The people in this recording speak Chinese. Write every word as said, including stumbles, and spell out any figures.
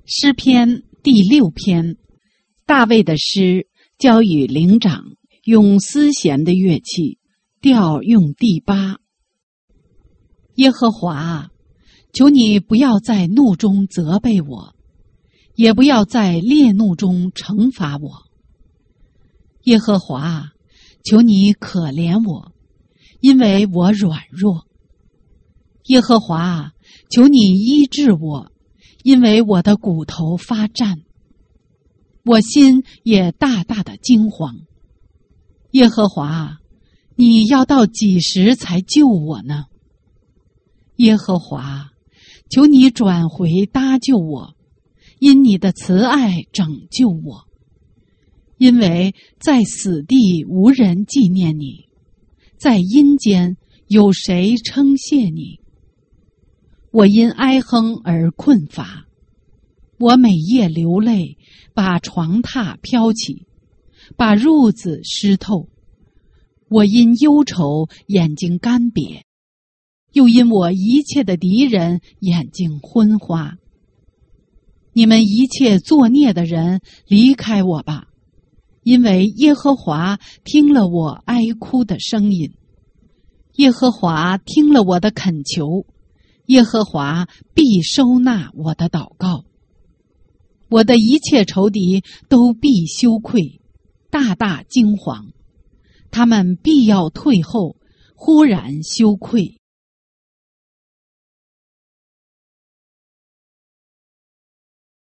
诗篇第六篇，大卫的诗，交与灵长，用丝弦的乐器，调用第八。耶和华，求你不要在怒中责备我，也不要在烈怒中惩罚我。耶和华，求你可怜我，因为我软弱。耶和华，求你医治我，因为我的骨头发战，我心也大大的惊惶。耶和华，你要到几时才救我呢？耶和华，求你转回搭救我，因你的慈爱拯救我。因为在死地无人纪念你，在阴间有谁称谢你？我因哀哼而困乏，我每夜流泪，把床榻飘起，把褥子湿透。我因忧愁眼睛干瘪，又因我一切的敌人眼睛昏花。你们一切作孽的人，离开我吧，因为耶和华听了我哀哭的声音，耶和华听了我的恳求，耶和华必收纳我的祷告。我的一切仇敌都必羞愧，大大惊惶，他们必要退后，忽然羞愧。